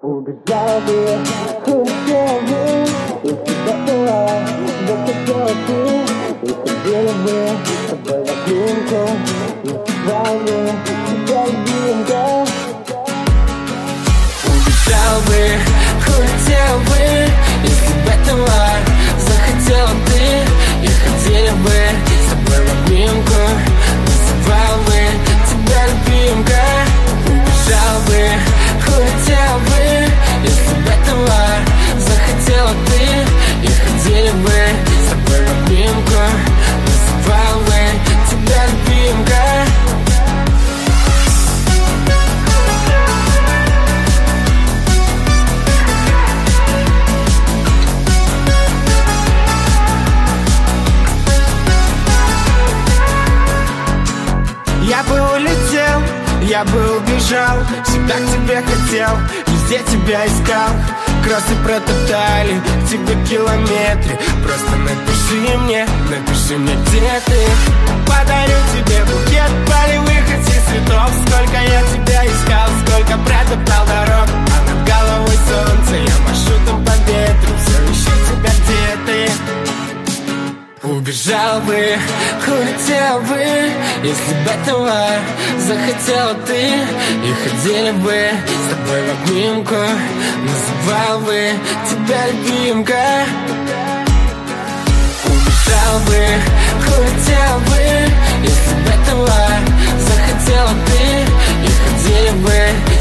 Убежал бы, улетел бы, если бы этого захотела ты. И ходили бы с тобой в обнимку, называл бы тебя любимка. Убежал бы, улетел бы, если бы этого захотела ты. И ходили бы с тобой в обнимку, называл бы тебя любимка. Убежал бы, улетел бы, если бы этого захотела ты. И ходили бы с тобой в обнимку, называл бы тебя любимка. Я бы улетел, я бы убежал, всегда к тебе хотел, везде тебя искал. Кроссы протоптали, к тебе километры. Просто напиши мне, где ты. Подарю тебе букет полевых этих цветов. Сколько я тебя искал, сколько протоптал дорог. А над головой солнце, я машу там по ветру. Все ищу тебя, где ты. Убежал бы, улетел бы, если бы этого захотела ты. И ходили бы с тобой в обнимку, называл бы тебя любимка. Убежал бы, улетел бы, если бы этого захотела ты. И ходили бы